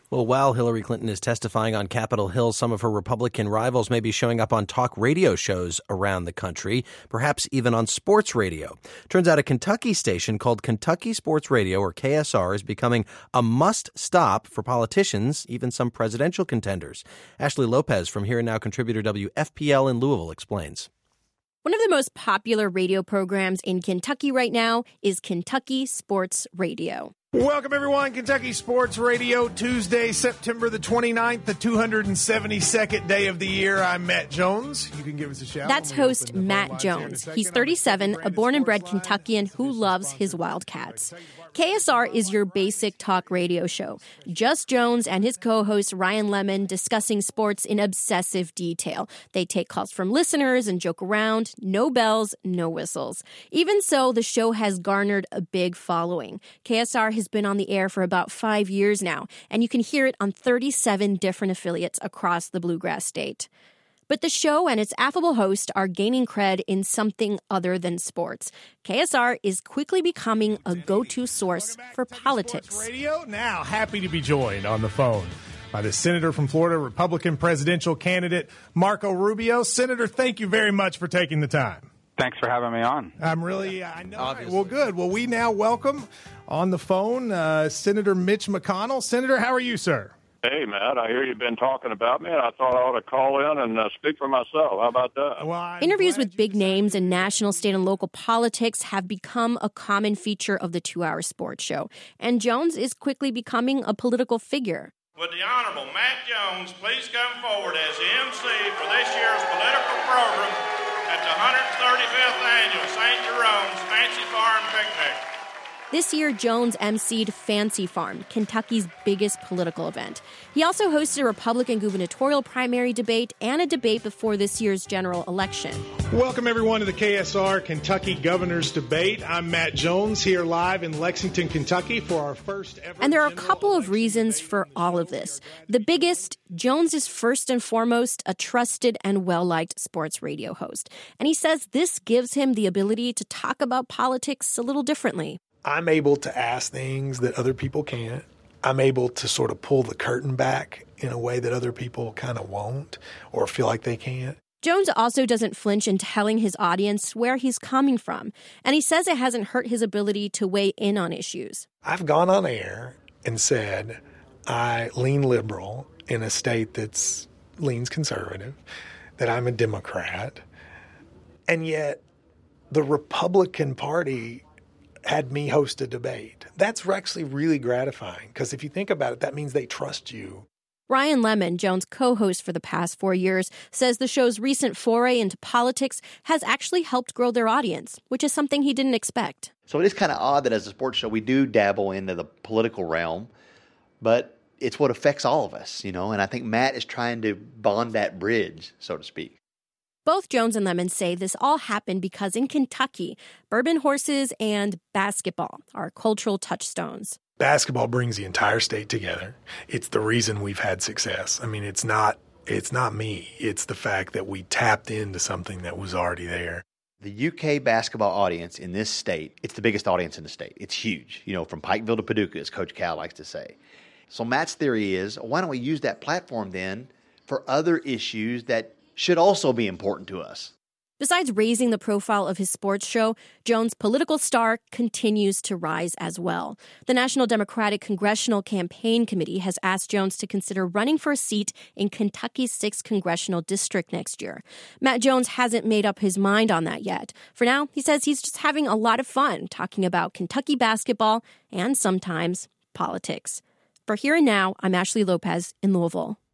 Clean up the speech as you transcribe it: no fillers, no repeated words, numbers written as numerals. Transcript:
Well, while Hillary Clinton is testifying on Capitol Hill, some of her Republican rivals may be showing up on talk radio shows around the country, perhaps even on sports radio. Turns out a Kentucky station called Kentucky Sports Radio, or KSR, is becoming a must-stop for politicians, even some presidential contenders. Ashley Lopez from Here and Now contributor WFPL in Louisville explains. One of the most popular radio programs in Kentucky right now is Kentucky Sports Radio. Welcome, everyone. Kentucky Sports Radio, Tuesday, September the 29th, the 272nd day of the year. I'm Matt Jones. You can give us a shout. That's host Matt Jones. He's 37, a born and bred Kentuckian who loves his Wildcats. KSR is your basic talk radio show. Just Jones and his co-host Ryan Lemon discussing sports in obsessive detail. They take calls from listeners and joke around. No bells, no whistles. Even so, the show has garnered a big following. KSR has been on the air for about 5 years now, and you can hear it on 37 different affiliates across the Bluegrass State. But the show and its affable host are gaining cred in something other than sports. KSR is quickly becoming a go-to source for politics. Radio now happy to be joined on the phone by the senator from Florida, Republican presidential candidate Marco Rubio. Senator, thank you very much for taking the time. Thanks for having me on. I know. Obviously. Well, good. Well, we now welcome on the phone Senator Mitch McConnell. Senator, how are you, sir? Hey, Matt, I hear you've been talking about me, and I thought I ought to call in and speak for myself. How about that? Well, interviews with big names in national, state, and local politics have become a common feature of the 2-hour sports show, and Jones is quickly becoming a political figure. Would the Honorable Matt Jones please come forward as the MC for this year's political program at the 135th Annual St. Jerome's Fancy Farm Picnic? This year, Jones emceed Fancy Farm, Kentucky's biggest political event. He also hosted a Republican gubernatorial primary debate and a debate before this year's general election. Welcome, everyone, to the KSR Kentucky Governor's Debate. I'm Matt Jones, here live in Lexington, Kentucky for our first ever. And there are a couple of reasons for all of this. The biggest, Jones is first and foremost a trusted and well-liked sports radio host. And he says this gives him the ability to talk about politics a little differently. I'm able to ask things that other people can't. I'm able to sort of pull the curtain back in a way that other people kind of won't or feel like they can't. Jones also doesn't flinch in telling his audience where he's coming from, and he says it hasn't hurt his ability to weigh in on issues. I've gone on air and said I lean liberal in a state that leans conservative, that I'm a Democrat, and yet the Republican Party had me host a debate. That's actually really gratifying because if you think about it, that means they trust you. Ryan Lemon, Jones' co-host for the past 4 years, says the show's recent foray into politics has actually helped grow their audience, which is something he didn't expect. So it is kind of odd that as a sports show, we do dabble into the political realm, but it's what affects all of us, and I think Matt is trying to bond that bridge, so to speak. Both Jones and Lemon say this all happened because in Kentucky, bourbon horses and basketball are cultural touchstones. Basketball brings the entire state together. It's the reason we've had success. I mean, it's not me. It's the fact that we tapped into something that was already there. The UK basketball audience in this state, it's the biggest audience in the state. It's huge, from Pikeville to Paducah, as Coach Cal likes to say. So Matt's theory is, why don't we use that platform then for other issues that should also be important to us? Besides raising the profile of his sports show, Jones' political star continues to rise as well. The National Democratic Congressional Campaign Committee has asked Jones to consider running for a seat in Kentucky's 6th congressional district next year. Matt Jones hasn't made up his mind on that yet. For now, he says he's just having a lot of fun talking about Kentucky basketball and sometimes politics. For Here and Now, I'm Ashley Lopez in Louisville.